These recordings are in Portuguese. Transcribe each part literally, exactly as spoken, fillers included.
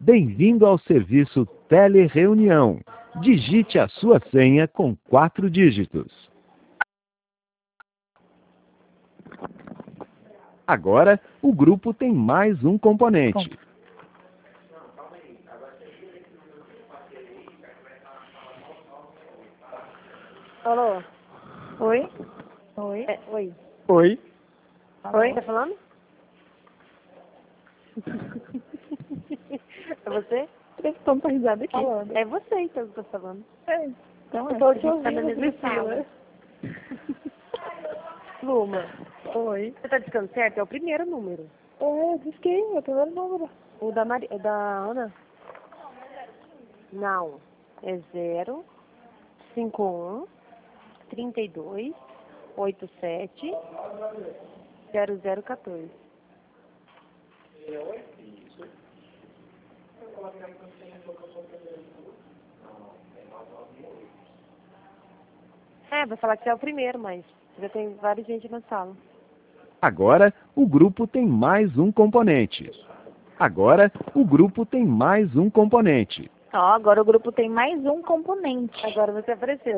Bem-vindo ao serviço Telereunião. Digite a sua senha com quatro dígitos. Agora, o grupo tem mais um componente. Alô? Oi? Oi? É, oi. Oi? Oi? Tá falando? É você? Eles estão com risada aqui. Falando. É você então que eu tô falando. É, então Eu é. tô te Tá ouvindo na mesma na sala. Luma, Oi. você tá discando certo? É o primeiro número. É, disquei, é o primeiro número. O da Mari... o da Ana? Não. É zero, cinco um, trinta e dois, oitenta e sete, zero zero quatorze. É, vai falar que você é o primeiro, mas já tem várias gente na sala. Agora, o grupo tem mais um componente. Agora, o grupo tem mais um componente. Ó, agora o grupo tem mais um componente. Agora você apareceu.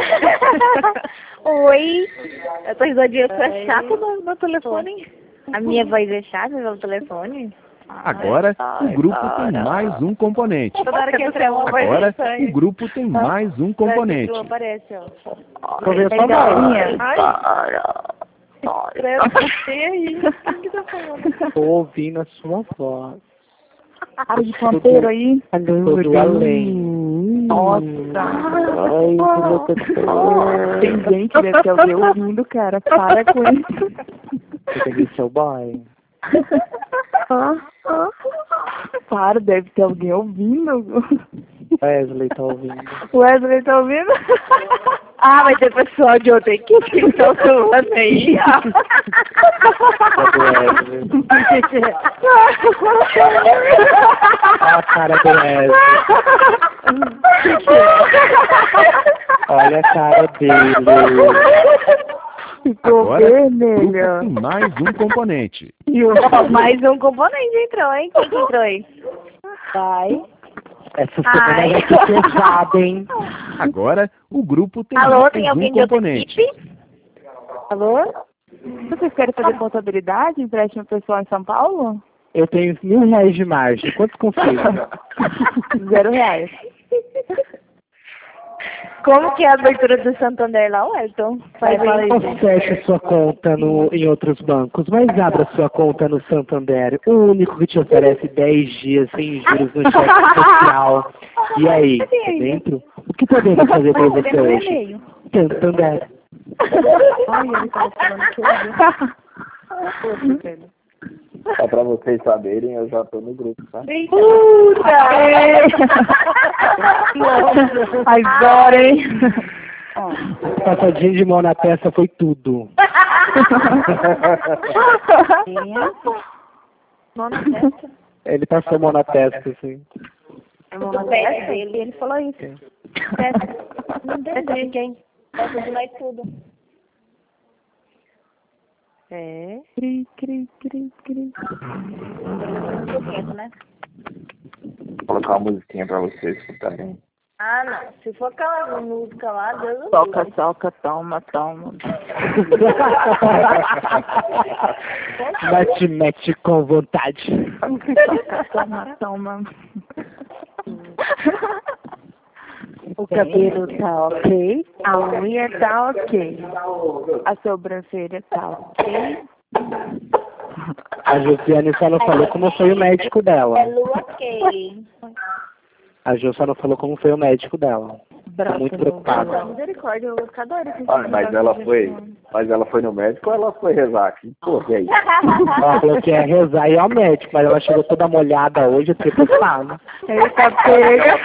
Oi. Essa risadinha sua é Oi. chata no, no telefone. A minha voz é chata no telefone? Agora, o grupo tem mais um componente. Toda hora que entra uma voz Agora, estranha. o grupo tem mais um componente. Não aparece, ó. Tô vendo É só galinha. Credo, você aí. O que tá falando? Tô ouvindo a sua voz. Cara de ponteiro aí. Tô do além. Nossa. Ai, que louca que tô. Tem gente, deve ter alguém ouvindo, cara. Para com isso. Você tem que ser o boy. Para, deve ter alguém ouvindo. Wesley tá ouvindo. O Wesley tá ouvindo? Ah, vai ter pessoal de outra equipe que estão zoando aí. Olha a cara do Wesley. Olha a cara dele. Ficou Agora, o grupo vermelho. tem mais um componente. E o... Mais um componente entrou, hein? Quem que entrou aí? Vai. Essa semana Ai. vai ser pesada, hein? Agora, o grupo tem Alô, mais tem um alguém de outra componente. equipe? Alô? Vocês querem fazer contabilidade, empréstimo pessoal em São Paulo? Eu tenho mil reais de margem. Quantos confio? Zero reais. Como que é a abertura do Santander lá, Wellington? Faz Não aí, gente. feche sua conta no, em outros bancos, mas abra sua conta no Santander, o único que te oferece dez dias sem juros no cheque especial. E aí, tá dentro? O que podemos fazer para Mas você cadê meu hoje? e-mail? Santander. Ai, ele tava falando tudo. Só pra vocês saberem, eu já tô no grupo, tá? Puta! Agora, hein? Passadinha de mão na testa foi tudo. Mão na testa. Ele passou a mão na testa, assim. A mão na testa dele. Ele falou isso. Testa. Não entendi. Quem? Testa de nós tudo. É. Cri, cri, cri, cri. Né? Vou colocar uma musiquinha pra vocês escutarem. Ah, não. Se for aquela música lá, Deus não Soca, soca, toma, toma. Mete, mete com vontade. Soca, toma, toma. O cabelo tá ok, a unha tá ok, a sobrancelha tá ok. A Josiane só não falou como foi o médico dela. É lua ok. A Jo só não falou como foi o médico dela. Tô Braço muito no- preocupada. Misericórdia, eu vou ficar doida. com Ah, esse mas negócio ela de foi, telefone. mas ela foi no médico ou ela foi rezar aqui? Pô, e aí? Ela falou que ia rezar e é o médico, mas ela chegou toda molhada hoje, eu fiquei preocupada. Eita, pega.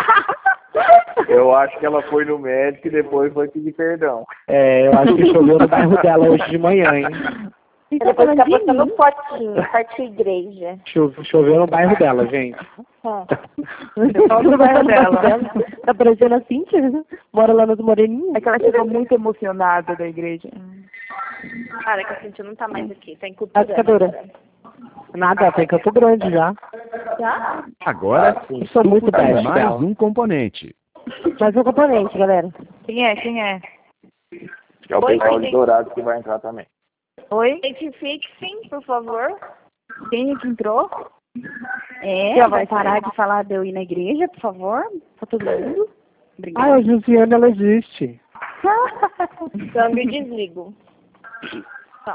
Eu acho que ela foi no médico e depois foi pedir perdão. É, eu acho que choveu no bairro dela hoje de manhã, hein? Depois fica postando potinho, potinho igreja. Chove- Choveu no bairro dela, gente. Só no bairro dela. Tá parecendo a Cíntia? Mora lá nas Moreninhas. É que ela chegou muito emocionada da igreja. Cara, que a Cintia não tá mais aqui, tá em A cultura. educadora. Nada, tem Campo Grande já. Já? Agora, o Sou muito grupo tem best mais dela. um componente. Mais um componente, galera. Quem é? Quem é? É o Oi, pessoal de gente. Dourado que vai entrar também. Oi? Identifique-se, por favor. Quem é que entrou? É, Você vai vai parar de falar de eu ir na igreja, por favor? Pra todo mundo? Ah, Obrigada. a Josiane, ela existe. Câmbio e desligo. Tá.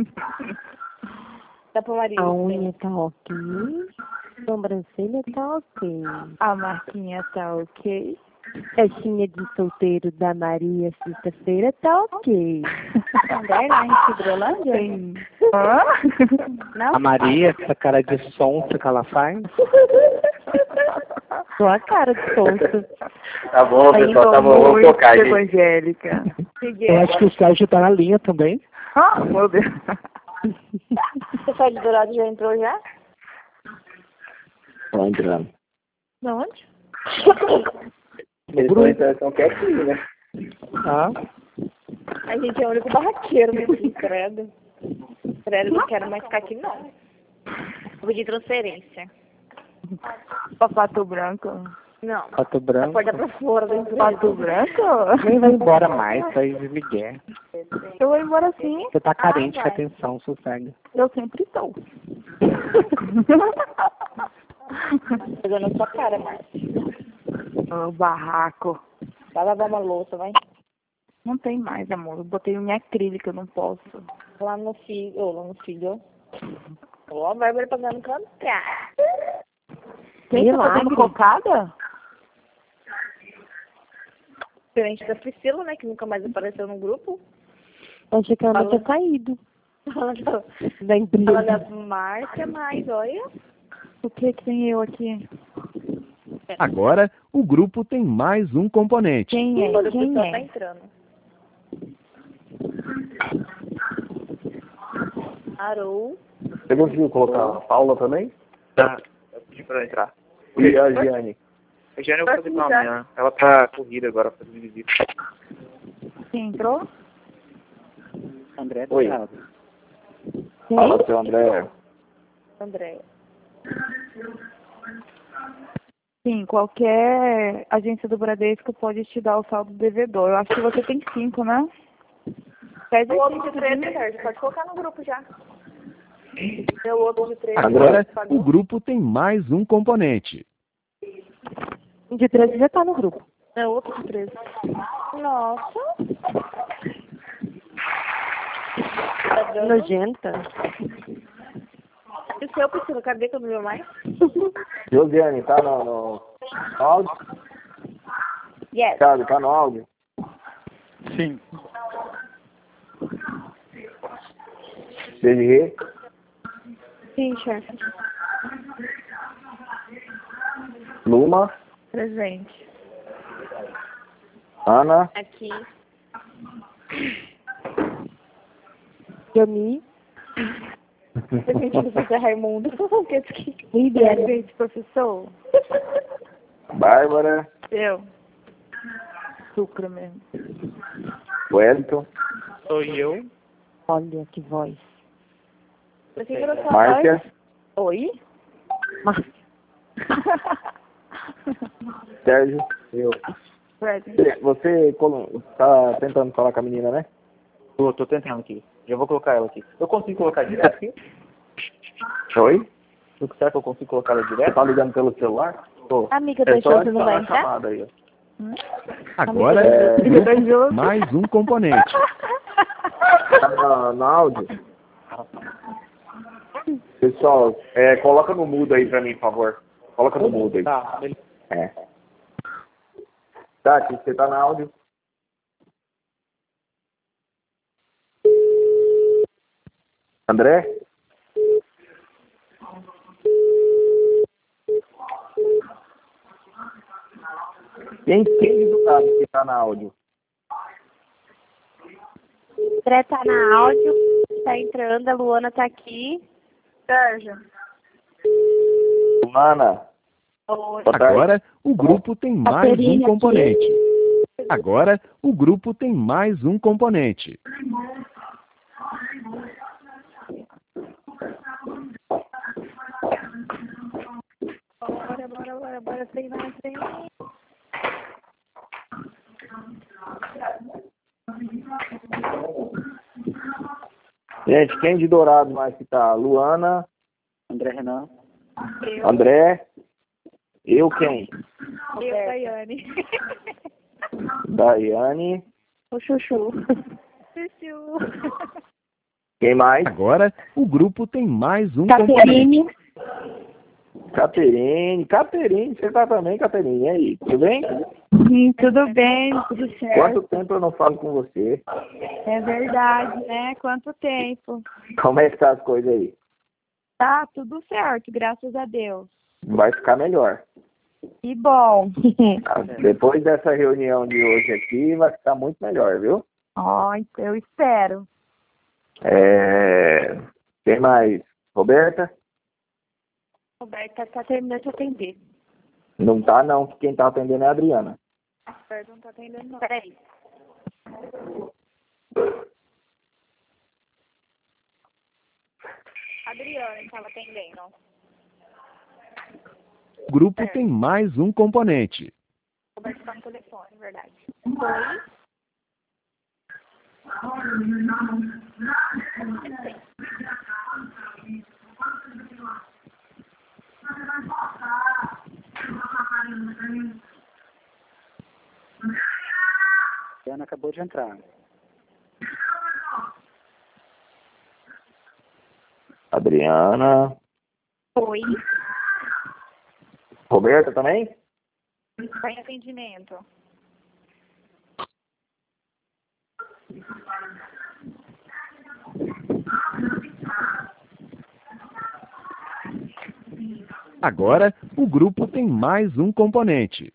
Dá pro marido. A unha tá ok. Sobrancelha tá ok. A marquinha tá ok. Festinha de solteiro da Maria, sexta-feira, tá ok. André, lá em Cidrolândia? Sim. Hã? Não? A Maria, essa cara de sonsa que ela faz. Só a cara de sonso. Tá bom, pessoal, tá bom, vamos focar, gente. evangélica. Eu acho que o Sérgio tá na linha também. Ah, meu Deus. O pessoal de Dourado já entrou já? Estão entrando. De onde? Eles vão entrar, estão quietinhos, né? Ah, A gente é o único barraqueiro mesmo, credo. Credo, não quero mais ficar aqui, não. Vou pedir transferência. Pra Pato Branco? Não. Pato A Branco. porta pra fora da empresa. Pato Branco? Nem vai embora mais, aí de Miguel. Eu vou embora sim. Você tá carente Ah, de vai. atenção, sossega. Eu sempre estou. Pegando a sua cara, Márcia. O barraco. Vai lavar uma louça, vai. Não tem mais, amor. Eu botei unha acrílica, eu não posso. Lá no filho, ou lá no filho. Ó, a Bárbara pagando cantar. Quem tá fazendo Milagre. cocada? Diferente da Priscila, né? Que nunca mais apareceu no grupo. Achei que ela Fala. tinha saído Fala da, da fala empresa. da Márcia, mas olha. O que que tem eu aqui? Agora, o grupo tem mais um componente. Quem é? Olha, o Quem pessoal é? tá entrando. Arou. Você conseguiu colocar a Paula também? Tá. Eu pedi pra ela entrar. E a Giane? A Jane eu vou fazer pra amanhã. Ela tá corrida agora fazendo visita. Quem entrou? André Oi. Dourado. Fala, seu André. André. Sim, qualquer agência do Bradesco pode te dar o saldo devedor. Eu acho que você tem cinco, né? Pede O outro cinco de treze, de- Sérgio. Pode colocar no grupo já. É o outro de treze. Agora, Pagou. o grupo tem mais um componente. De treze já tá no grupo. É o outro de treze. Nossa. Tá dando? Nojenta. E o seu, Priscila? Cadê que eu não viu mais? Josiane, tá no, no, no áudio? Yes. Thiago, tá no áudio? Sim. C G? Sim, chefe. Luma? Presente. Ana? Aqui. Yami. Presente do professor Raimundo. Que que- Ribeiro. Presente, professor. Bárbara? Eu. Sucro mesmo. Wellington? Sou eu. Olha que voz. Você virou sua Márcia? voz? Oi? Márcia. Sérgio? Eu. Presente. Você colo- tá tentando falar com a menina, né? Tô, tô tentando aqui. Já vou colocar ela aqui. Eu consigo colocar direto aqui? Oi? Será que eu consigo colocar ela Você direto? tá ligando pelo celular? Tô. Amiga É da só Jô, não vai a entrar? chamada aí, ó. Agora, É. o grupo mais um componente. Tá no, no áudio? Pessoal, é, coloca no mudo aí pra mim, por favor. Coloca no mudo aí. Tá, beleza. É. Tati, você tá no áudio? André? Quem, quem do lado que tá no áudio? André tá na áudio. Tá entrando. A Luana tá aqui. Sérgio. Ana? Oi. Boa tarde. Agora, o grupo tem mais um Caterine aqui. componente. Agora, o grupo tem mais um componente. bora, bora, bora, treinar, treinar. Gente, quem de Dourado mais que tá? Luana, André Renan. Eu, André, eu quem? eu, Daiane. Daiane, O Chuchu. Chuchu. quem mais? Agora, o grupo tem mais um componente. Caterine. Caterine. Caterine, você tá também, Caterine? E aí, tudo bem? Hum, tudo bem, tudo certo. Quanto tempo eu não falo com você? É verdade, né? Quanto tempo. Como é que tá as coisas aí? Tá tudo certo, graças a Deus. Vai ficar melhor. Que bom. Ah, depois dessa reunião de hoje aqui, vai ficar muito melhor, viu? Ó, eu espero. É... Quem mais? Roberta? Roberta tá terminando de atender. Não tá, não. Quem tá atendendo é a Adriana. Roberta não tá atendendo, não. Peraí. Adriana estava atendendo. O grupo tem mais um componente. Roberto tá no telefone, verdade. Oi? Ana acabou de entrar. Adriana. Oi? Roberta também? Tá em atendimento. Agora, o grupo tem mais um componente.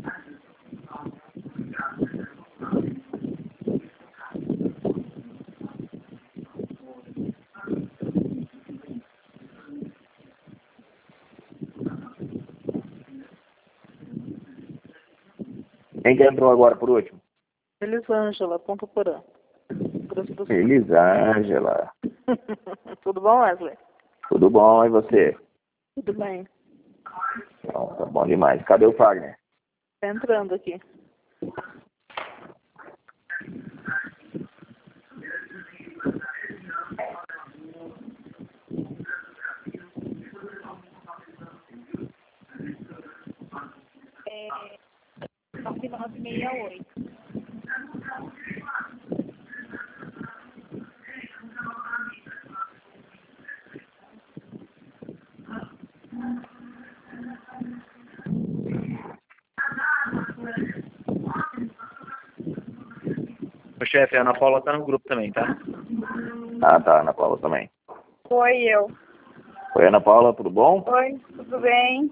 Quem que entrou agora por último? Elisângela, Ponta Porã. Grosso do Sul. Elisângela. Tudo bom, Wesley? Tudo bom, e você? Tudo bem. Então, tá bom demais. Cadê o Fagner? Tá entrando aqui. É nove nove seis oito. O chefe, a Ana Paula tá no grupo também, tá? Ah, tá. Ana Paula também. Oi, eu. Oi, Ana Paula, tudo bom? Oi, tudo bem?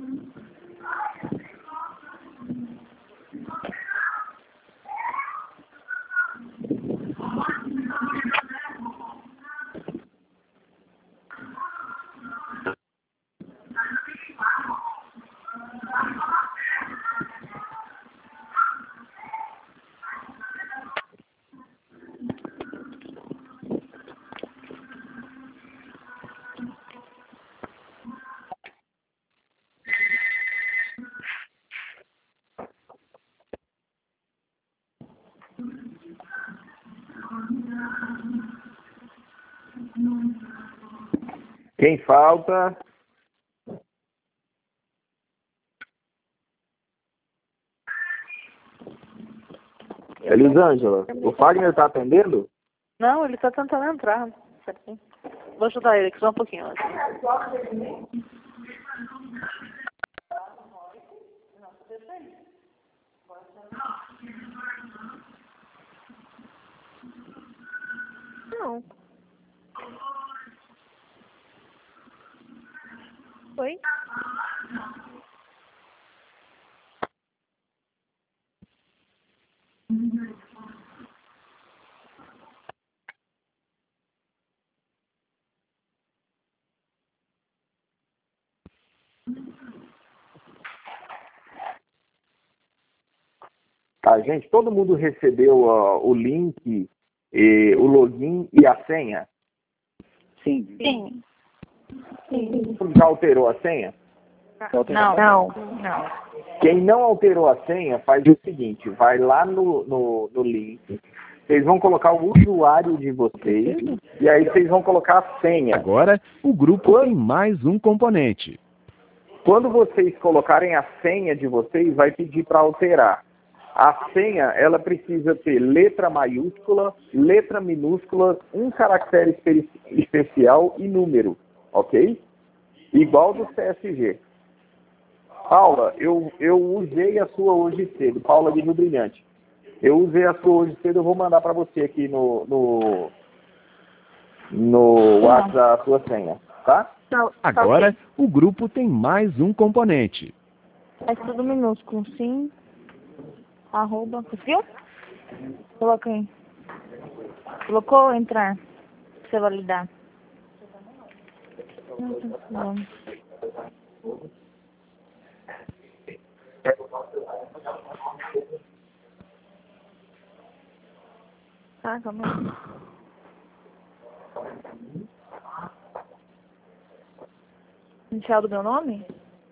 Quem falta? Elisângela, o Fagner tá atendendo? Não, ele tá tentando entrar. Certinho. Vou ajudar ele aqui só um pouquinho. Assim. Não. Oi? Tá, gente, todo mundo recebeu uh, o link, e, o login e a senha? Sim. Sim. Todo mundo já alterou a senha? Não, não, não. Quem não alterou a senha faz o seguinte, vai lá no, no, no link, vocês vão colocar o usuário de vocês e aí vocês vão colocar a senha. Agora, o grupo tem mais um componente. Quando vocês colocarem a senha de vocês, vai pedir para alterar. A senha, ela precisa ter letra maiúscula, letra minúscula, um caractere espe- especial e número, ok? Igual do C S G. Paula, eu, eu usei a sua hoje cedo, Paula de Rio Brilhante. Eu usei a sua hoje cedo, eu vou mandar para você aqui no, no, no WhatsApp a sua senha, tá? Agora, o grupo tem mais um componente. É tudo minúsculo, sim. Arroba, conseguiu? Coloca aí. Colocou entrar? Você validar. Não, tá, calma aí. Inicial do meu nome?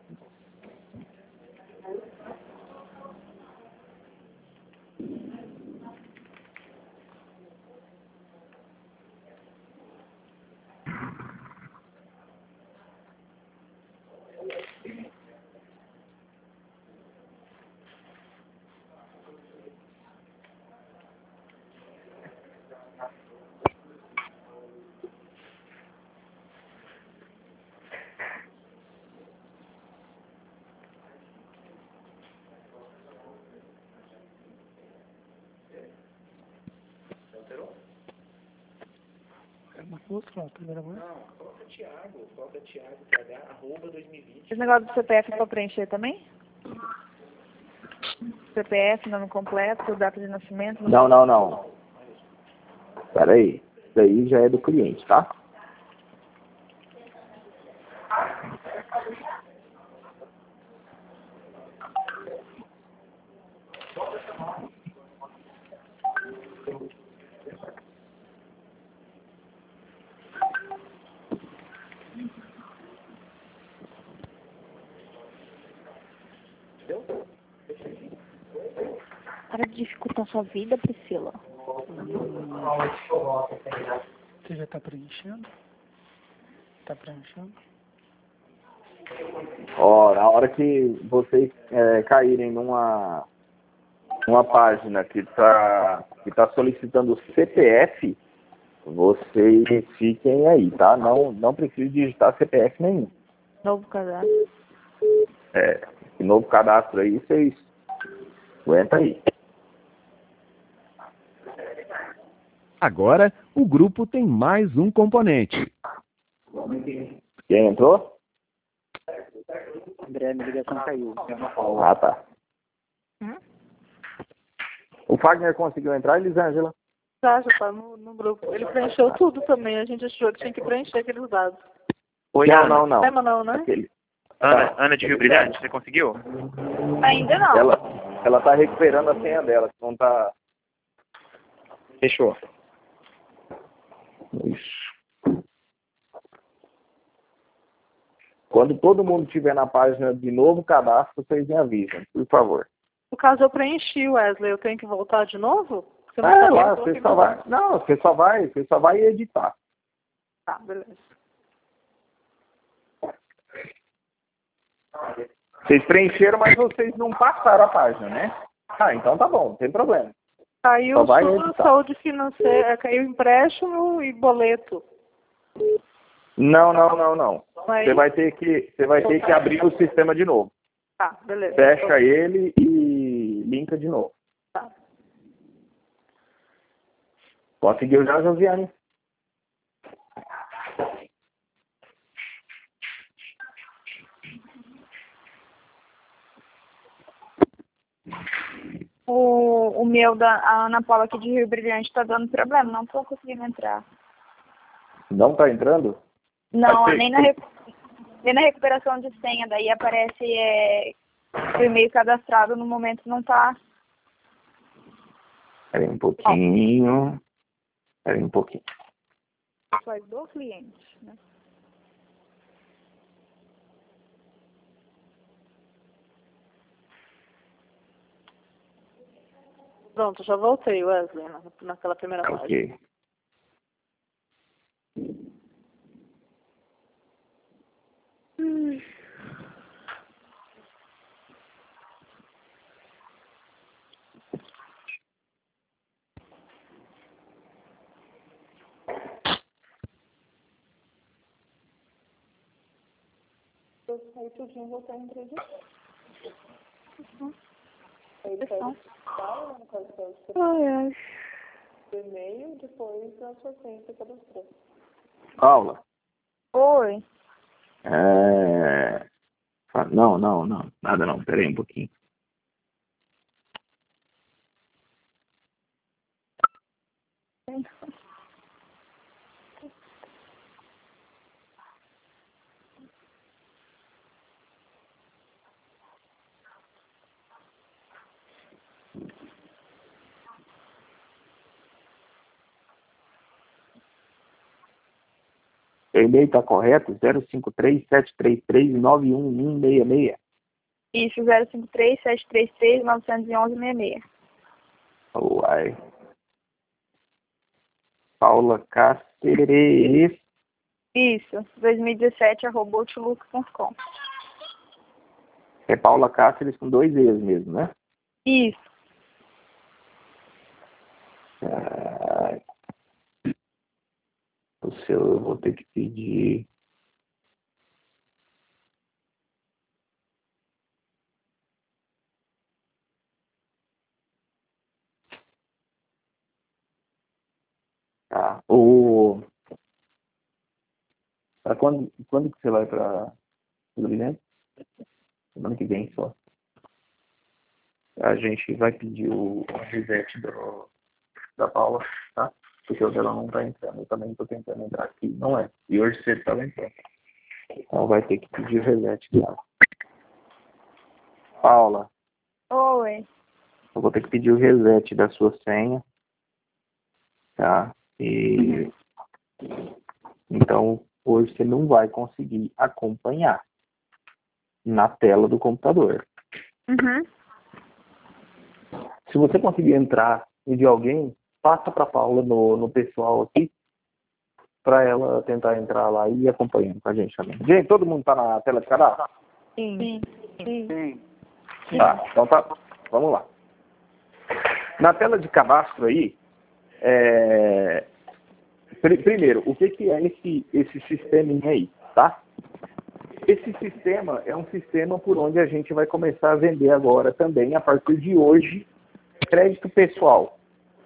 Esse negócio do C P F é pra preencher também? C P F, nome completo, data de nascimento? Não, não, não. Espera aí. Isso aí já é do cliente, tá? Para de dificultar sua vida, Priscila. Você já está preenchendo? Está preenchendo? Ó, na hora que vocês é, caírem numa, numa página que está que tá solicitando o C P F, vocês fiquem aí, tá? Não, não precisa digitar C P F nenhum. Novo cadastro. É, esse novo cadastro aí, vocês aguenta aí. Agora, o grupo tem mais um componente. Quem entrou? André, minha ligação caiu. Ah, tá. Hum? O Fagner conseguiu entrar, Elisângela? Tá, já tá no, no grupo. Ele preencheu tudo também. A gente achou que tinha que preencher aqueles dados. Oi, Não, Ana. não, não. É, mas não, né? Aquele. Ana, Tá. Ana de Rio Brilhante, você conseguiu? Ainda não. Ela, ela tá recuperando a senha dela, que não tá... Fechou. Isso. Quando todo mundo estiver na página de novo cadastro, vocês me avisam, por favor. No caso, eu preenchi, Wesley. Eu tenho que voltar de novo? Você não É, falou lá, que você eu só vai... Não, você só vai, você só vai editar. Tá, beleza. Vocês preencheram, mas vocês não passaram a página, né? Ah, então tá bom, não tem problema. Caiu Só vai sua editar. saúde financeira, caiu empréstimo e boleto. Não, não, não, não. Aí, Você vai ter que, você vai ter que abrir o sistema de novo. tá, beleza. Fecha ele e linka de novo. Tá. Conseguiu já, Josiane? O, o meu, da a Ana Paula aqui de Rio Brilhante, tá dando problema. Não tô conseguindo entrar. Não tá entrando? Não, Mas nem você- na, recu- nem na recuperação de senha. Daí aparece é, o e-mail cadastrado no momento não tá. Espera aí um pouquinho. Espera aí um pouquinho. Faz do cliente, né? Pronto, já voltei, Wesley, na, naquela primeira página. Ok. Hum. Eu saí tudinho, voltei em três dias. Uhum. Aí ele pede tal, no caso pede Ai, ai. o e-mail, depois a sua senha que cadastrou. Paula. Oi. É... ah, Não, não, não. Nada não. Pera aí um pouquinho. O e-mail está correto? zero cinco três, sete três três, nove um um seis seis. Isso, zero cinco três, sete três três, nove um um, seis seis. Uai. Paula Cáceres. Isso, dois mil e dezessete, arroba outlook ponto com. É Paula Cáceres com dois E's mesmo, né? Isso. Ah, o seu eu vou ter que pedir. Tá. O... Pra quando, quando que você vai para o Brilhante? Semana que vem só. A gente vai pedir o reset do, da Paula, tá? Porque o dela não tá entrando. Eu também tô tentando entrar aqui. Não é. E hoje você estava entrando. Então vai ter que pedir o reset dela. Paula, Oi. eu vou ter que pedir o reset da sua senha. Tá? E então hoje você não vai conseguir acompanhar na tela do computador. Uhum. Se você conseguir entrar no de alguém, passa para Paula no, no pessoal aqui, para ela tentar entrar lá e ir acompanhando com a gente também. Gente, todo mundo está na tela de cadastro? Sim. Sim. Sim. Tá, então tá. Vamos lá. Na tela de cadastro aí, é... Pr primeiro, o que, que é esse, esse sisteminha aí, tá? Esse sistema é um sistema por onde a gente vai começar a vender agora também, a partir de hoje, crédito pessoal.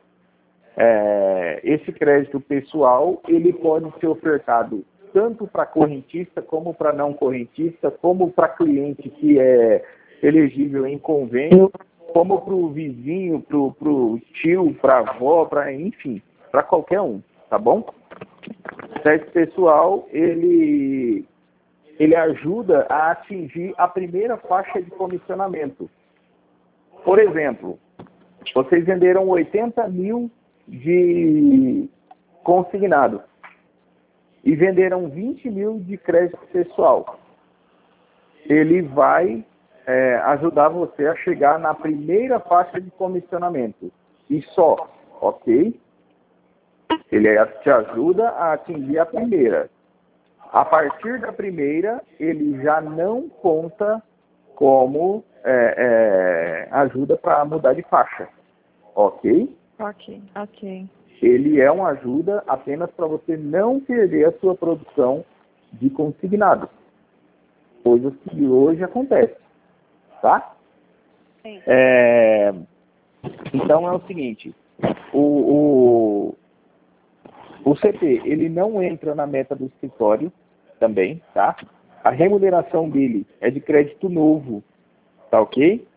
É, esse crédito pessoal, ele pode ser ofertado tanto para correntista, como para não correntista, como para cliente que é elegível em convênio, como para o vizinho, para o tio, para a avó, para enfim, para qualquer um, tá bom? O crédito pessoal, ele, ele ajuda a atingir a primeira faixa de comissionamento. Por exemplo, vocês venderam oitenta mil de consignado e venderam vinte mil de crédito pessoal. Ele vai é, ajudar você a chegar na primeira faixa de comissionamento. E só, ok? Ele te ajuda a atingir a primeira. A partir da primeira, ele já não conta como é, é, ajuda para mudar de faixa. Ok? Ok, ok. Ele é uma ajuda apenas para você não perder a sua produção de consignado. Coisas que hoje acontecem. Tá? Sim. É, então é o seguinte, o, o, o C P, ele não entra na meta do escritório também, tá? A remuneração dele é de crédito novo, tá ok?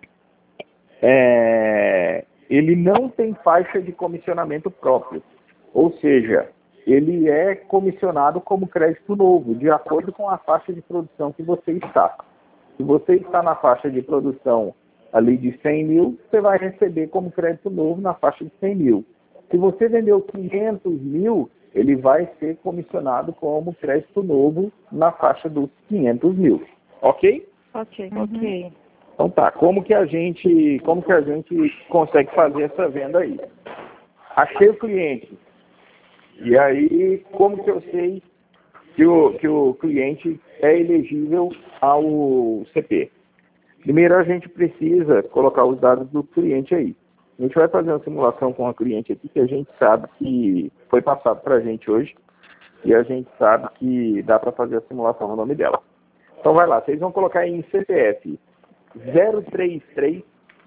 É, ele não tem faixa de comissionamento próprio, ou seja, ele é comissionado como crédito novo, de acordo com a faixa de produção que você está. Se você está na faixa de produção ali de cem mil, você vai receber como crédito novo na faixa de cem mil. Se você vendeu quinhentos mil, ele vai ser comissionado como crédito novo na faixa dos quinhentos mil. Ok? Ok, ok. Então tá, como que a gente, como que a gente consegue fazer essa venda aí? Achei o cliente. E aí, como que eu sei que o, que o cliente é elegível ao C P? Primeiro a gente precisa colocar os dados do cliente aí. A gente vai fazer uma simulação com a cliente aqui que a gente sabe que foi passado para a gente hoje e a gente sabe que dá para fazer a simulação no nome dela. Então vai lá, vocês vão colocar em C P F zero três três,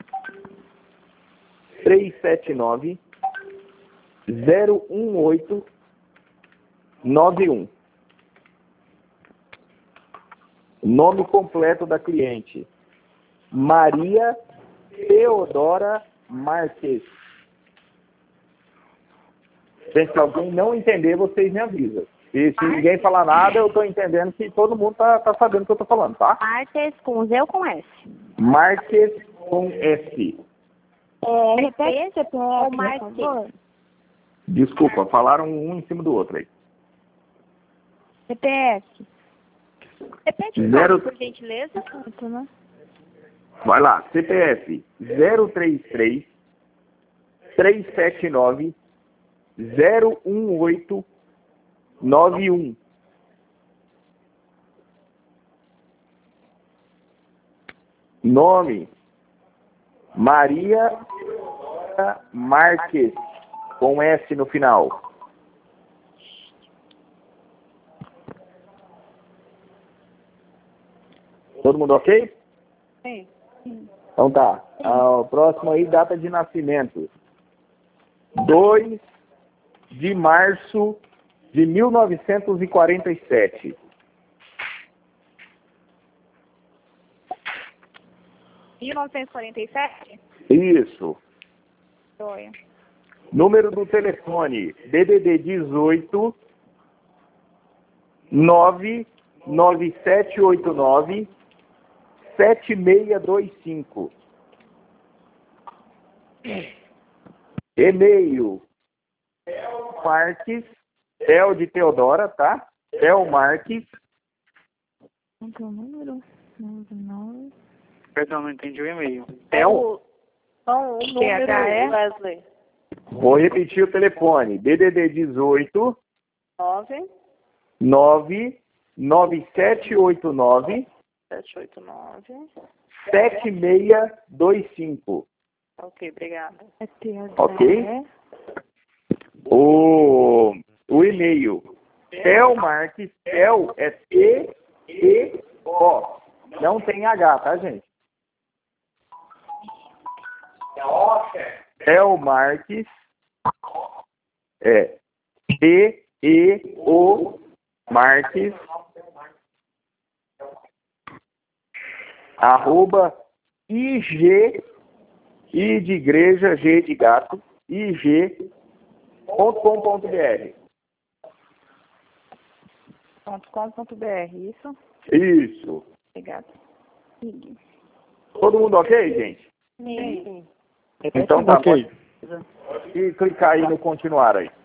três sete nove, zero um oito nove um. Nome completo da cliente: Maria Teodora Marques. Gente, se alguém não entender, vocês me avisam. E se ninguém falar nada, eu estou entendendo que todo mundo tá, tá sabendo o que eu estou falando, tá? Marques com Z ou com S? Marques com S. É, repete C P F, Marques. Desculpa, falaram um em cima do outro aí. C P F. Repete o Zero... nome, por gentileza. Vai lá, C P F zero três três, três sete nove, zero um oito nove um. Nome: Maria Marques, com S no final. Todo mundo ok? Sim. Então tá. Ah, o próximo aí, data de nascimento: dois de março de mil novecentos e quarenta e sete. mil novecentos e quarenta e sete? Isso. Joia. Número do telefone: D D D dezoito, nove nove sete oito nove, sete seis dois cinco. E-mail: Marques, El de Teodora, tá? El Marques. Qual é o número? nove. Perdão, não entendi o e-mail. El. Então, o número, Wesley. Vou repetir o telefone: D D D dezoito, nove nove nove sete oito nove, sete oito nove. sete seis dois cinco. Ok, obrigada. Ok? O, o e-mail: Tel Marques. Tel é T E O. Não tem H, tá, gente? Tel Marques é T E O Marques arroba I G, I de igreja, G de gato, I G ponto com ponto B R. ponto com ponto B R, isso? Isso. Obrigada. Todo mundo ok, gente? Sim. Então tá, Ok. pode e clicar aí no continuar aí.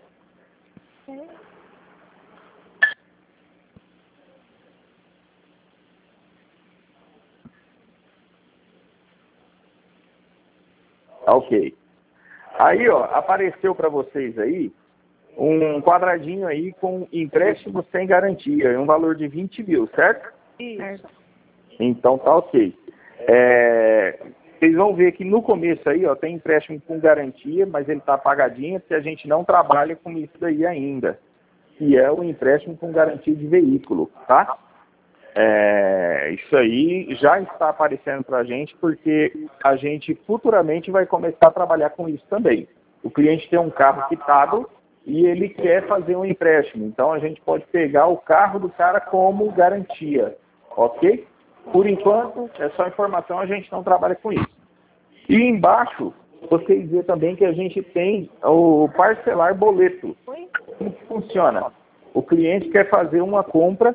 Ok. Aí, ó, apareceu para vocês aí um quadradinho aí com empréstimo sem garantia, um valor de vinte mil, certo? Isso. Então tá ok. É, vocês vão ver que no começo aí, ó, tem empréstimo com garantia, mas ele tá apagadinho porque a gente não trabalha com isso daí ainda, que é o empréstimo com garantia de veículo, tá? É, isso aí já está aparecendo para a gente porque a gente futuramente vai começar a trabalhar com isso também. O cliente tem um carro quitado e ele quer fazer um empréstimo, então a gente pode pegar o carro do cara como garantia, ok? Por enquanto, é só informação, a gente não trabalha com isso. E embaixo, vocês vê também que a gente tem o parcelar boleto. Como que funciona? O cliente quer fazer uma compra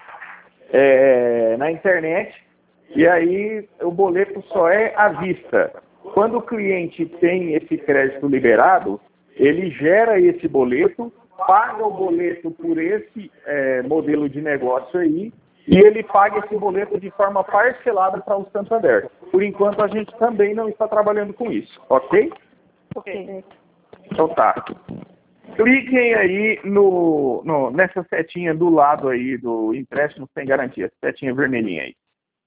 É, na internet, e aí o boleto só é à vista. Quando o cliente tem esse crédito liberado, ele gera esse boleto, paga o boleto por esse é, modelo de negócio aí, e ele paga esse boleto de forma parcelada para o Santander. Por enquanto, a gente também não está trabalhando com isso, ok? Ok. Então tá. Cliquem aí no, no, nessa setinha do lado aí do empréstimo sem garantia, setinha vermelhinha aí.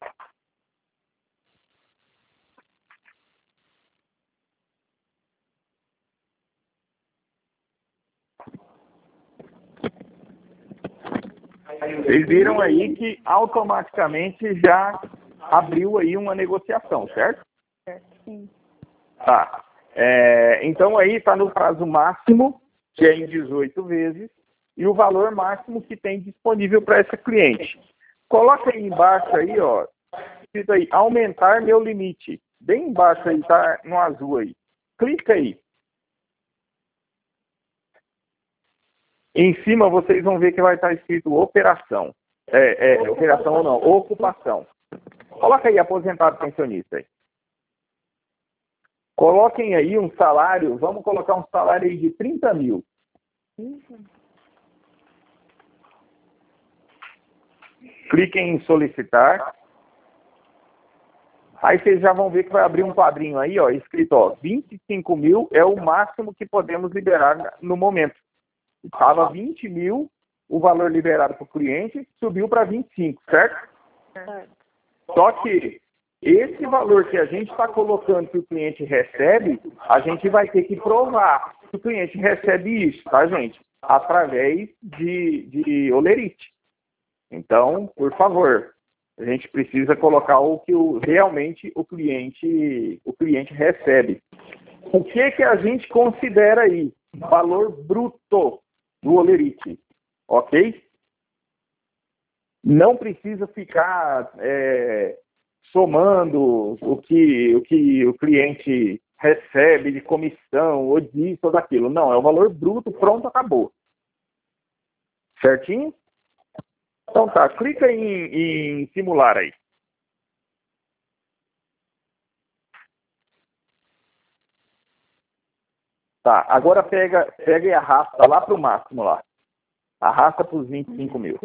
Vocês viram aí que automaticamente já abriu aí uma negociação, certo? Sim. Tá. É, então aí está no prazo máximo, que é em dezoito vezes, e o valor máximo que tem disponível para essa cliente. Coloca aí embaixo aí, ó, escrito aí, aumentar meu limite. Bem embaixo aí, tá no azul aí. Clica aí. Em cima vocês vão ver que vai estar escrito operação. É, é operação ou não, ocupação. Coloca aí aposentado pensionista aí. Coloquem aí um salário, vamos colocar um salário aí de trinta mil. Cliquem em solicitar. Aí vocês já vão ver que vai abrir um quadrinho aí, ó, escrito, ó, vinte e cinco mil é o máximo que podemos liberar no momento. Estava vinte mil, o valor liberado para o cliente, subiu para vinte e cinco, certo? Certo. Só que esse valor que a gente está colocando que o cliente recebe, a gente vai ter que provar que o cliente recebe isso, tá, gente? Através de, de olerite. Então, por favor, a gente precisa colocar o que o, realmente o cliente, o cliente recebe. O que, que a gente considera aí? Valor bruto do olerite, ok? Não precisa ficar é, somando o que, o que o cliente recebe de comissão, ou disso, ou daquilo. Não, é o valor bruto, pronto, acabou. Certinho? Então tá, clica em, em simular aí. Tá, agora pega, pega e arrasta lá para o máximo lá. Arrasta para os vinte e cinco mil.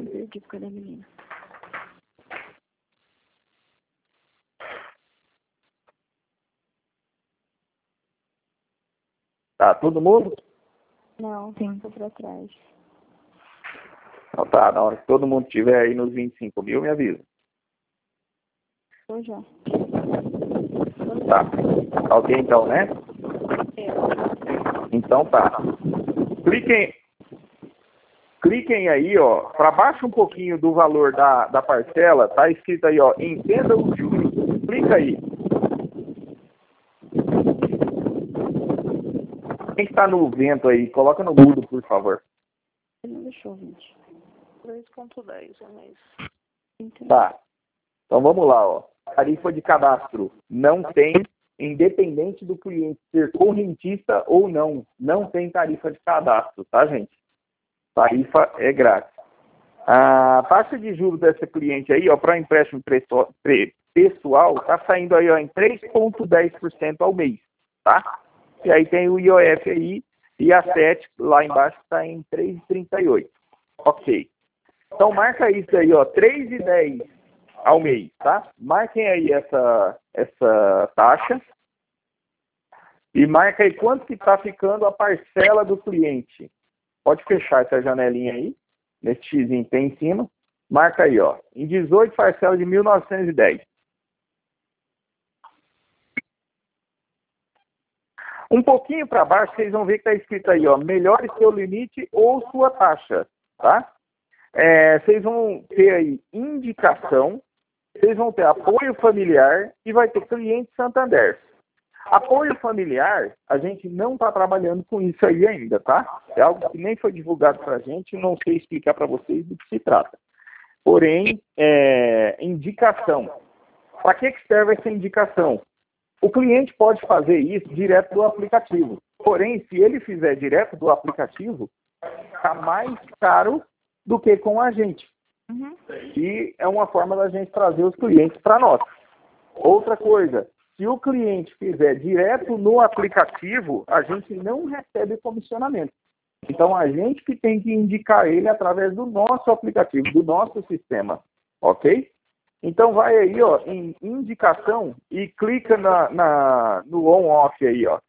Tá, todo mundo? Não, sim, tô pra trás. Então tá, na hora que todo mundo estiver aí nos vinte e cinco mil, me avisa. Tô já. Tá. Tá ok então, né? Então tá. Cliquem, cliquem aí, ó, para baixo um pouquinho do valor da, da parcela, tá escrito aí, ó, entenda os juros. Clica aí. Quem está no vento aí, coloca no mudo, por favor. Ele não deixou vinte. três ponto dez o mês. Tá. Então vamos lá, ó. Tarifa de cadastro não tem, independente do cliente ser correntista ou não, não tem tarifa de cadastro, tá, gente? Tarifa é grátis. A taxa de juros dessa cliente aí, ó, para empréstimo pessoal, tá saindo aí, ó, em três vírgula dez por cento ao mês, tá? E aí tem o I O F aí, e a sete lá embaixo está em três vírgula trinta e oito. Ok. Então marca isso aí, ó, três vírgula dez ao mês, tá? Marquem aí essa, essa taxa. E marca aí quanto que está ficando a parcela do cliente. Pode fechar essa janelinha aí, nesse xizinho que tem em cima. Marca aí, ó, em dezoito parcelas de mil novecentos e dez. Um pouquinho para baixo, vocês vão ver que está escrito aí, ó, melhore seu limite ou sua taxa, tá? É, vocês vão ter aí indicação, vocês vão ter apoio familiar e vai ter cliente Santander. Apoio familiar, a gente não está trabalhando com isso aí ainda, tá? É algo que nem foi divulgado para a gente, não sei explicar para vocês do que se trata. Porém, é, indicação. Para que, que serve essa indicação? O cliente pode fazer isso direto do aplicativo. Porém, se ele fizer direto do aplicativo, está mais caro do que com a gente. Uhum. E é uma forma da gente trazer os clientes para nós. Outra coisa, se o cliente fizer direto no aplicativo, a gente não recebe comissionamento. Então, a gente que tem que indicar ele através do nosso aplicativo, do nosso sistema. Ok? Então vai aí, ó, em indicação e clica na, na, no on-off aí, ó.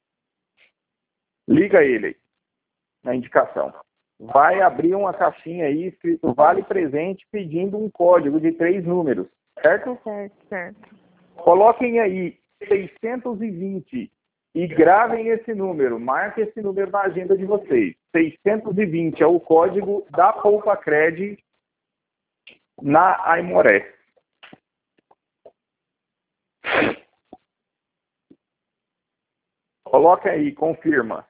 Liga ele aí, na indicação. Vai abrir uma caixinha aí escrito Vale Presente pedindo um código de três números, certo? Certo, certo. Coloquem aí seiscentos e vinte e gravem esse número, marque esse número na agenda de vocês. seiscentos e vinte é o código da Poupa Cred na Aimoré. Coloca aí, confirma.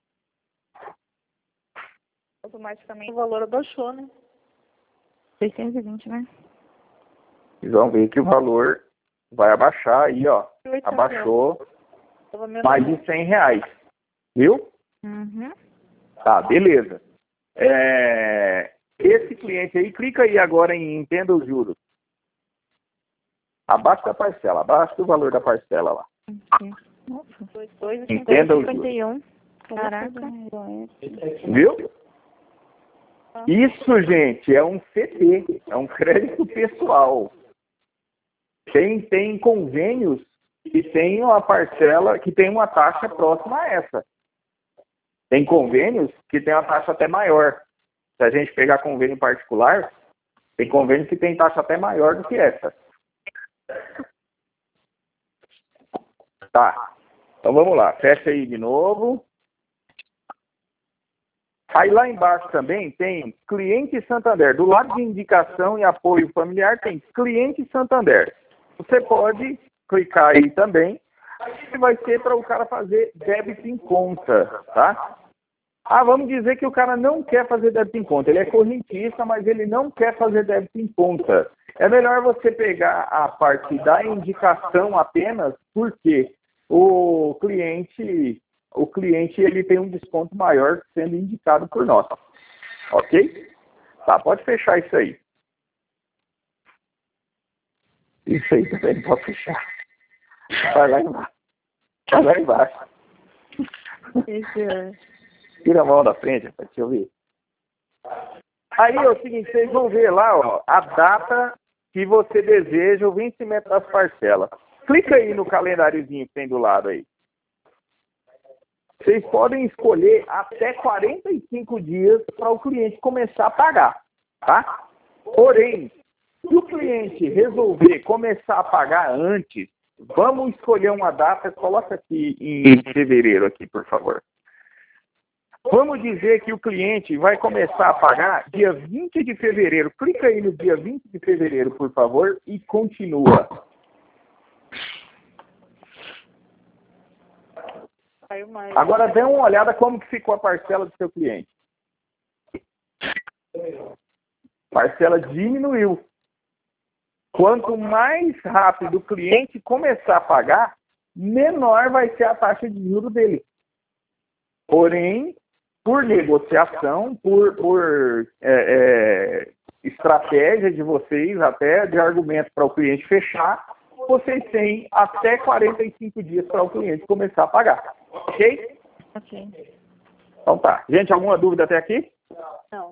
Automaticamente o valor abaixou, né? seiscentos e vinte, né? Vocês vão ver que o valor vai abaixar aí, ó. Abaixou mais de cem reais. Viu? Uhum. Tá, beleza. É... Esse cliente aí, clica aí agora em Entenda os juros. Abaixo da parcela, abaixo do valor da parcela lá. Nossa. Entenda os juros. cinquenta e um. Caraca. Viu? Isso, gente, é um C P, é um crédito pessoal. Tem, tem convênios que tem uma parcela, que tem uma taxa próxima a essa. Tem convênios que tem uma taxa até maior. Se a gente pegar convênio particular, tem convênios que tem taxa até maior do que essa. Tá. Então vamos lá. Fecha aí de novo. Aí lá embaixo também tem Cliente Santander. Do lado de indicação e apoio familiar tem Cliente Santander. Você pode clicar aí também. Aí vai ser para o cara fazer débito em conta, tá? Ah, vamos dizer que o cara não quer fazer débito em conta. Ele é correntista, mas ele não quer fazer débito em conta. É melhor você pegar a parte da indicação apenas, porque o cliente, o cliente ele tem um desconto maior sendo indicado por nós. Ok? Tá, pode fechar isso aí. Isso aí também pode fechar. Vai lá embaixo. Vai lá embaixo. Esse é... Tira a mão da frente para te ouvir. Aí é o seguinte, vocês vão ver lá, ó, a data que você deseja o vencimento das parcelas. Clica aí no calendáriozinho que tem do lado aí. Vocês podem escolher até quarenta e cinco dias para o cliente começar a pagar, tá? Porém, se o cliente resolver começar a pagar antes, vamos escolher uma data, coloca aqui em fevereiro aqui, por favor. Vamos dizer que o cliente vai começar a pagar dia vinte de fevereiro. Clica aí no dia vinte de fevereiro, por favor, e continua. Agora dê uma olhada como que ficou a parcela do seu cliente. Parcela diminuiu. Quanto mais rápido o cliente começar a pagar, menor vai ser a taxa de juros dele. Porém, por negociação, por, por é, é, estratégia de vocês, até de argumento para o cliente fechar, vocês têm até quarenta e cinco dias para o cliente começar a pagar. Ok? Ok. Então tá. Gente, alguma dúvida até aqui? Não.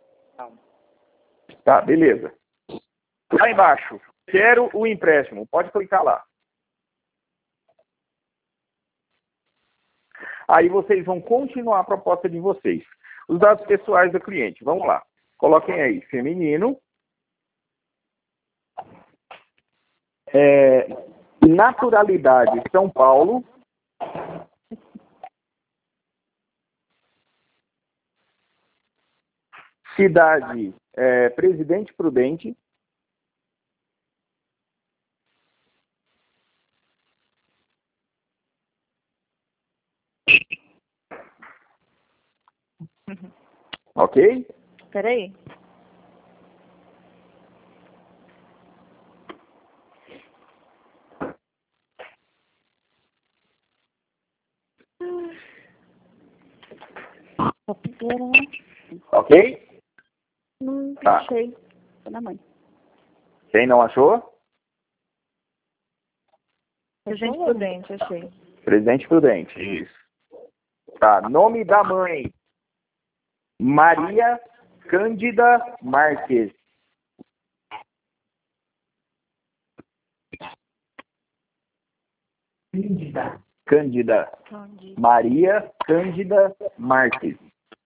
Tá, beleza. Lá embaixo, quero o empréstimo. Pode clicar lá. Aí vocês vão continuar a proposta de vocês. Os dados pessoais do cliente. Vamos lá. Coloquem aí, feminino. É, naturalidade, São Paulo. Cidade, é, Presidente Prudente. Ok? Peraí. Papideira, né? Ok? Não Tá. achei. Tô na mãe. Quem não achou? Presidente Prudente, achei. Presidente Prudente, isso. Tá, nome da mãe. Maria Cândida Marques. Cândida. Cândida. Cândida. Maria Cândida Marques.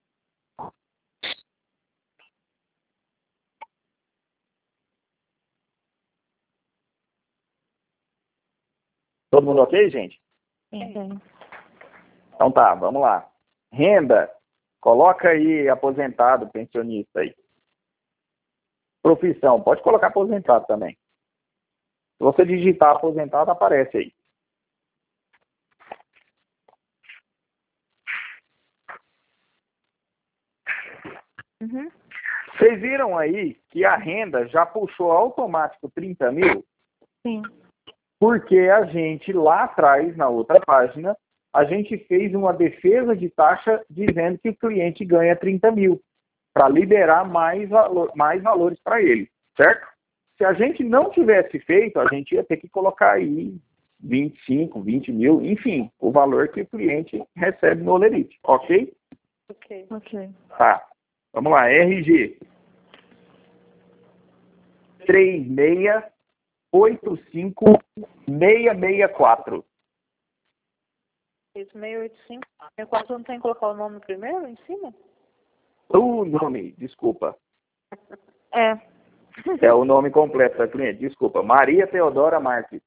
Todo mundo ok, gente? Sim. Então tá, vamos lá. Renda. Coloca aí aposentado, pensionista aí. Profissão. Pode colocar aposentado também. Se você digitar aposentado, aparece aí. Uhum. Vocês viram aí que a renda já puxou automático trinta mil? Sim. Porque a gente, lá atrás, na outra página, a gente fez uma defesa de taxa dizendo que o cliente ganha trinta mil, para liberar mais, valor, mais valores para ele, certo? Se a gente não tivesse feito, a gente ia ter que colocar aí vinte e cinco, vinte mil, enfim, o valor que o cliente recebe no Olerite, ok? Ok. Ok. Tá, vamos lá, R G. três seis oito cinco seis seis quatro. Isso, seis oito cinco. Eu quase não tem que colocar o nome primeiro, em cima? O nome, desculpa. É. É o nome completo da cliente, desculpa. Maria Teodora Marques.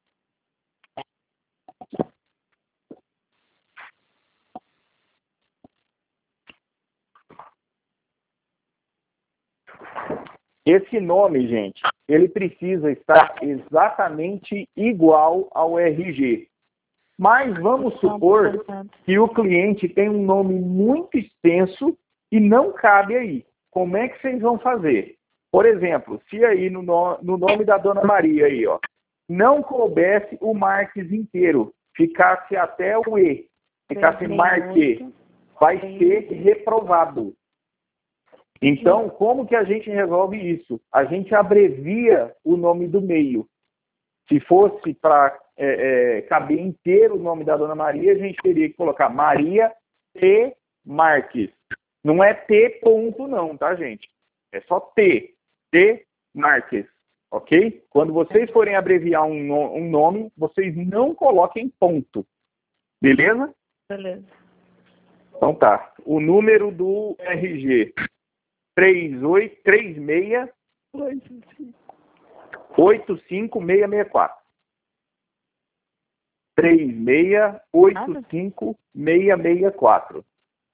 Esse nome, gente, ele precisa estar exatamente igual ao R G. Mas vamos supor que o cliente tem um nome muito extenso e não cabe aí. Como é que vocês vão fazer? Por exemplo, se aí no, no, no nome da Dona Maria aí, ó, não coubesse o Marques inteiro, ficasse até o E, ficasse Marque, vai ser reprovado. Então, como que a gente resolve isso? A gente abrevia o nome do meio. Se fosse para é, é, caber inteiro o nome da Dona Maria, a gente teria que colocar Maria T. Marques. Não é T ponto não, tá, gente? É só T. T. Marques. Ok? Quando vocês forem abreviar um, no, um nome, vocês não coloquem ponto. Beleza? Beleza. Então tá. O número do R G. três oito três seis oito cinco seis seis quatro. três seis oito cinco seis seis quatro.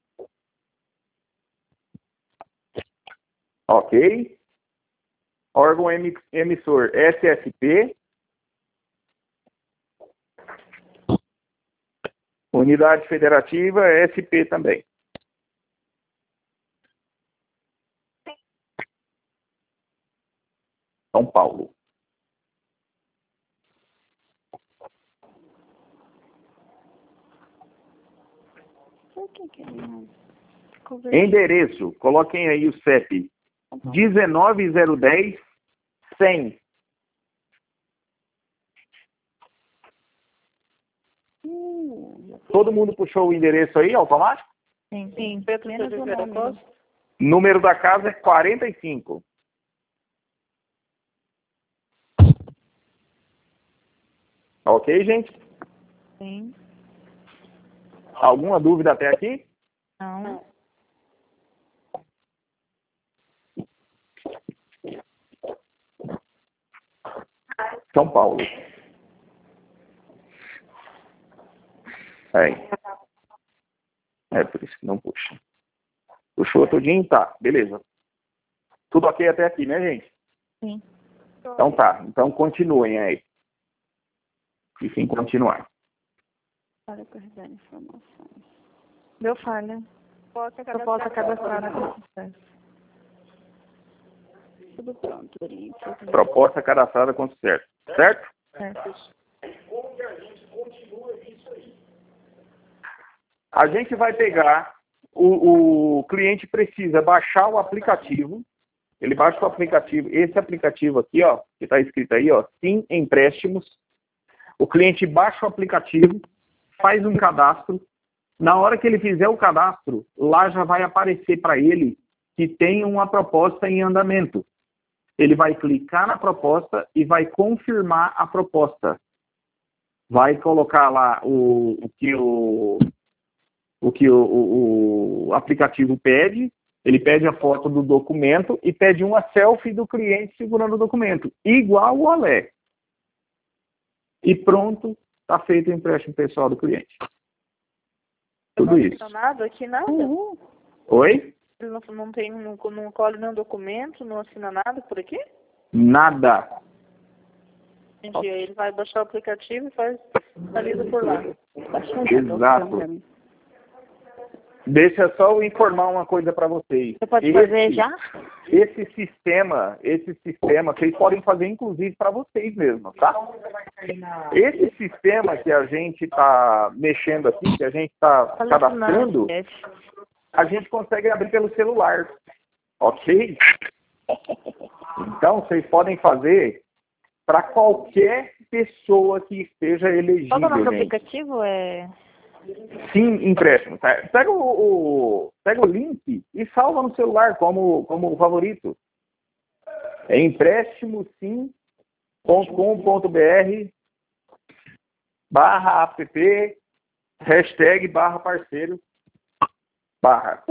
Ok? Órgão emissor S S P. Unidade federativa S P também. São Paulo. Endereço, coloquem aí o C E P. dezenove zero dez cem. Todo mundo puxou o endereço aí, automático? Sim, sim. Pedro Oliveira Costa. Número da casa é quarenta e cinco. Ok, gente? Sim. Alguma dúvida até aqui? Não. São Paulo. Aí. É por isso que não puxa. Puxou tudinho? Tá, beleza. Tudo ok até aqui, né, gente? Sim. Então tá. Então continuem aí. Fiquem continuar. Para guardar informações. Deu falha. Proposta cadastrada com sucesso. Tudo pronto. Proposta cadastrada com sucesso. Certo? Certo. A gente vai pegar, o, o cliente precisa baixar o aplicativo, ele baixa o aplicativo, esse aplicativo aqui, ó, que está escrito aí, ó, Sim Empréstimos. O cliente baixa o aplicativo, faz um cadastro. Na hora que ele fizer o cadastro, lá já vai aparecer para ele que tem uma proposta em andamento. Ele vai clicar na proposta e vai confirmar a proposta. vai colocar lá o, o que, o, o, que o, o, o aplicativo pede, ele pede a foto do documento e pede uma selfie do cliente segurando o documento, igual o Olé. E pronto, está feito o empréstimo pessoal do cliente. Tudo não isso. Não nada aqui, nada. Uhum. Oi? Ele não, não tem, não, não colhe nenhum documento, não assina nada por aqui? Nada. Entendi. Aí ele vai baixar o aplicativo e faz analisa por lá. Exato. Deixa só eu informar uma coisa para vocês. Você pode esse, fazer já? Esse sistema, esse sistema, vocês podem fazer inclusive para vocês mesmos, tá? Esse sistema que a gente está mexendo aqui, que a gente está cadastrando, a gente consegue abrir pelo celular, ok? Então, vocês podem fazer para qualquer pessoa que esteja elegível. Qual é o nome do gente. aplicativo? É... Sim, empréstimo. Pega o, o, pega o link e salva no celular como, como favorito. É empréstimo sim ponto com ponto br barra app hashtag barra parceiro barra.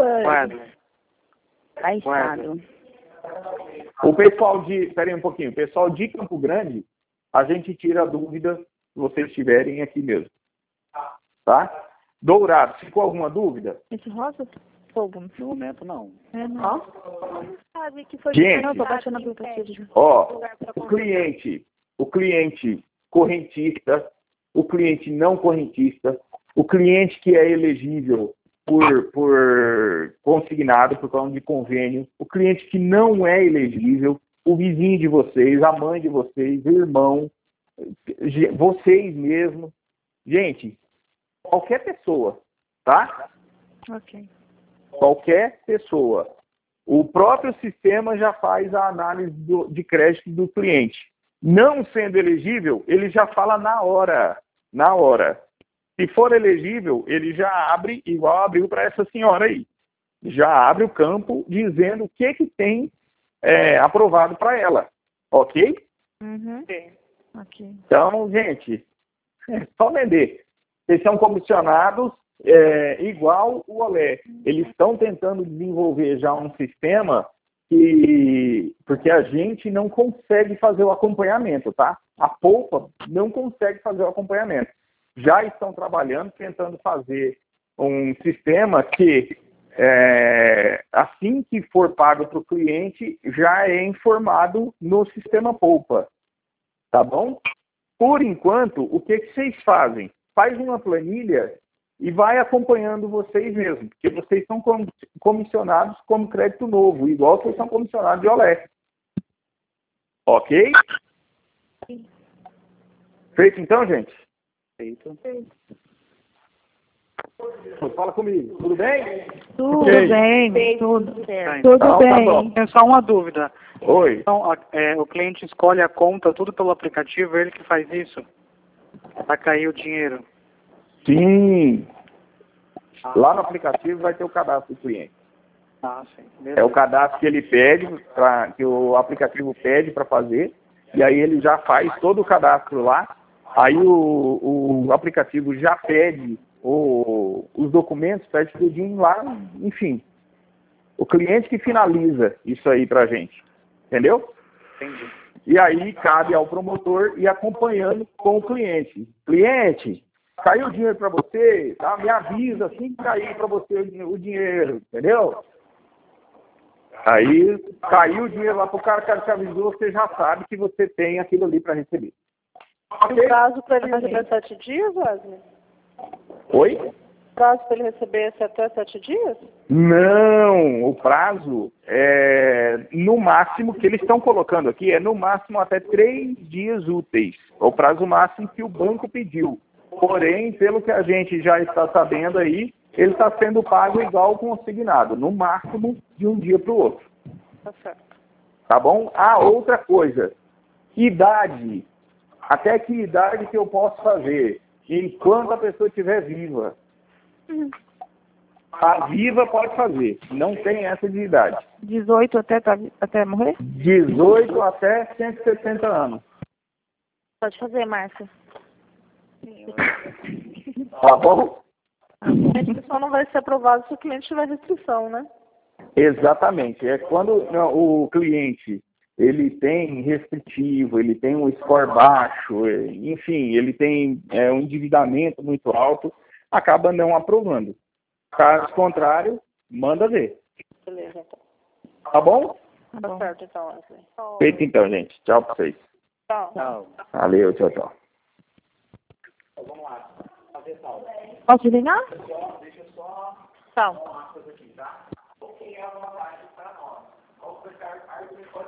Baixado. O pessoal de... Espera aí um pouquinho. O pessoal de Campo Grande, a gente tira a dúvida se vocês tiverem aqui mesmo. Tá? Dourado, ficou alguma dúvida? Esse rosa? Fogo. No momento, não. É, não. Sabe que foi Gente, Não, tô baixando o aplicativo. ó, o cliente, o cliente correntista, o cliente não correntista, o cliente que é elegível por, por consignado, por causa de convênio, o cliente que não é elegível, o vizinho de vocês, a mãe de vocês, o irmão, vocês mesmos. Gente, qualquer pessoa, tá? Ok. Qualquer pessoa. O próprio sistema já faz a análise do, de crédito do cliente. Não sendo elegível, ele já fala na hora. Na hora. Se for elegível, ele já abre, igual abriu para essa senhora aí. Já abre o campo dizendo o que, que tem é, aprovado para ela. Ok? Uhum. Ok. Então, gente, é só vender. Eles são comissionados é, igual o Olé. Eles estão tentando desenvolver já um sistema que... Porque a gente não consegue fazer o acompanhamento, tá? A Poupa não consegue fazer o acompanhamento. Já estão trabalhando, tentando fazer um sistema que, é, assim que for pago para o cliente, já é informado no sistema Poupa. Tá bom? Por enquanto, o que, que vocês fazem? Faz uma planilha e vai acompanhando vocês mesmos, porque vocês são comissionados como crédito novo, igual vocês são comissionados de Olé. Ok? Feito então, gente? Feito. Fala comigo, tudo bem? Tudo Ok. bem, tudo certo. Tudo Então, tá bem. bom. Tem só uma dúvida. Oi. Então, a- é, o cliente escolhe a conta, tudo pelo aplicativo, ele que faz isso? Para cair o dinheiro. Sim. Lá no aplicativo vai ter o cadastro do cliente. Ah, sim. É Beleza. o cadastro que ele pede, pra, que o aplicativo pede para fazer, e aí ele já faz todo o cadastro lá. Aí o, o aplicativo já pede o, os documentos, pede tudinho lá, enfim. O cliente que finaliza isso aí pra gente. Entendeu? Entendi. E aí cabe ao promotor ir acompanhando com o cliente. Cliente, caiu o dinheiro para você, tá? Me avisa assim que cair para você o dinheiro, entendeu? Aí caiu o dinheiro lá pro cara, o cara te avisou, você já sabe que você tem aquilo ali para receber. E o prazo para ele receber sete dias, Wesley? Oi? O prazo para ele receber esse até sete dias? Não, o prazo é no máximo que eles estão colocando aqui, é no máximo até três dias úteis. É o prazo máximo que o banco pediu. Porém, pelo que a gente já está sabendo aí, ele está sendo pago igual o consignado, no máximo de um dia para o outro. Tá certo. Tá bom? Ah, outra coisa. Idade. Até que idade que eu posso fazer? Enquanto a pessoa estiver viva. A viva pode fazer. Não tem essa de idade. dezoito até, tá- até morrer? dezoito até cento e sessenta anos. Pode fazer, Márcia. Tá bom? A restrição não vai ser aprovada se o cliente tiver restrição, né? Exatamente. É quando não, o cliente ele tem restritivo, ele tem um score baixo, enfim, ele tem é, um endividamento muito alto, acaba não aprovando. Caso contrário, manda ver. Beleza, então. Tá bom? Tá certo, então, Wesley. Feito então, gente. Tchau pra vocês. Tchau. Valeu, tchau, tchau. Posso ligar? Tchau.